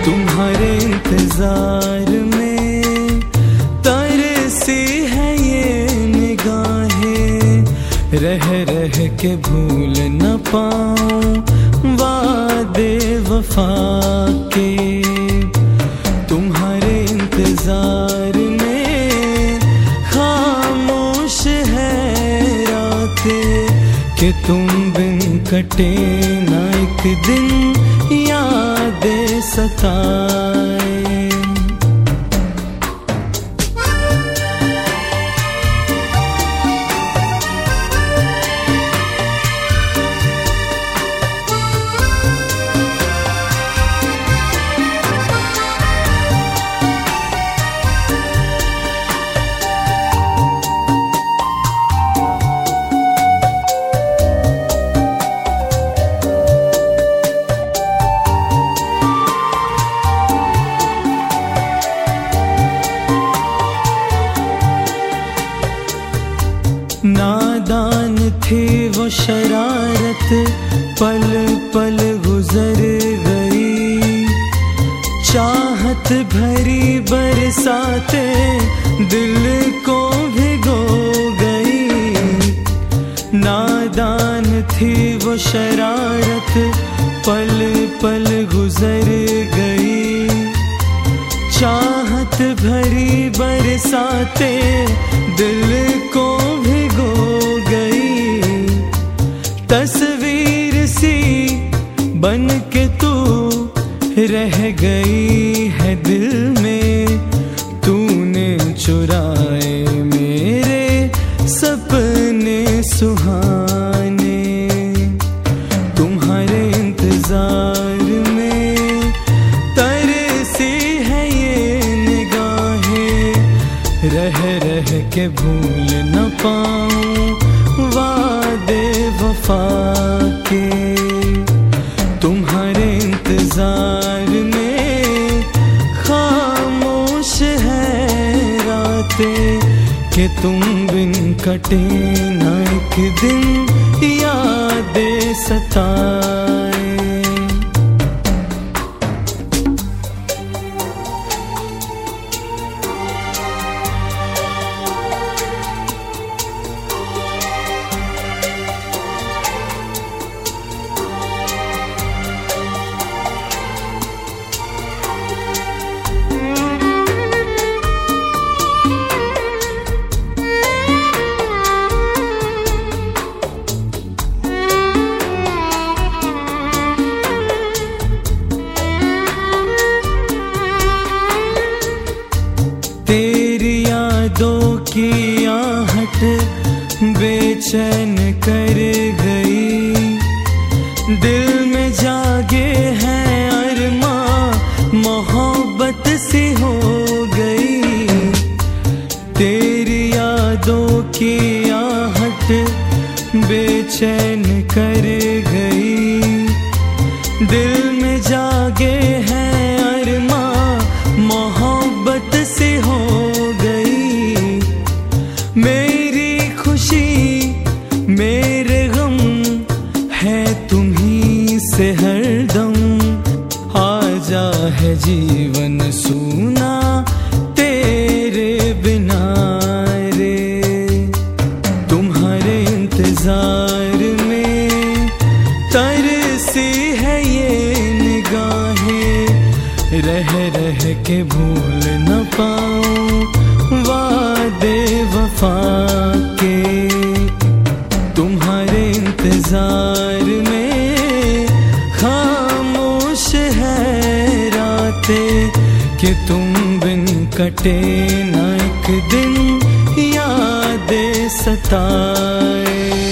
तुम्हारे इंतजार में तरसी है ये निगाहें, रह रह के भूल न पाऊं वादे वफा के। तुम्हारे इंतजार में खामोश है रातें, कि तुम बिन कटे ना एक दिन यादें सताए। नादान थी वो शरारत, पल पल गुजर गई। चाहत भरी बरसाते दिल को भिगो गई। नादान थी वो शरारत, पल पल गुजर गई। चाहत भरी बरसाते दिल को भिगो गई। तस्वीर सी बन के तू रह गई है दिल में। तूने चुराए मेरे सपने सुहाने। तुम्हारे इंतजार में तरसी है ये निगाहें, रह रह के भूल न पाऊं वादे वफा के। तुम्हारे इंतजार में खामोश है रातें, कि तुम बिन कटे ना एक दिन यादें सताए। तेरी यादों की आहट बेचैन कर गई। दिल में जागे हैं अरमां मोहब्बत सी हो गई। तेरी यादों की आहट बेचैन कर गई। दिल में जागे हैं अरमां मोहब्बत से हो गई। मेरी खुशी मेरे गम है तुम्ही से हरदम। आजा है जीवन सूना तेरे बिना रे। तुम्हारे इंतजार में तरसी है ये निगाहें, रह रह के भूल न पाऊं वादे वफा के। तुम्हारे इंतजार में खामोश है रातें, कि तुम बिन कटे ना एक दिन यादें सताए।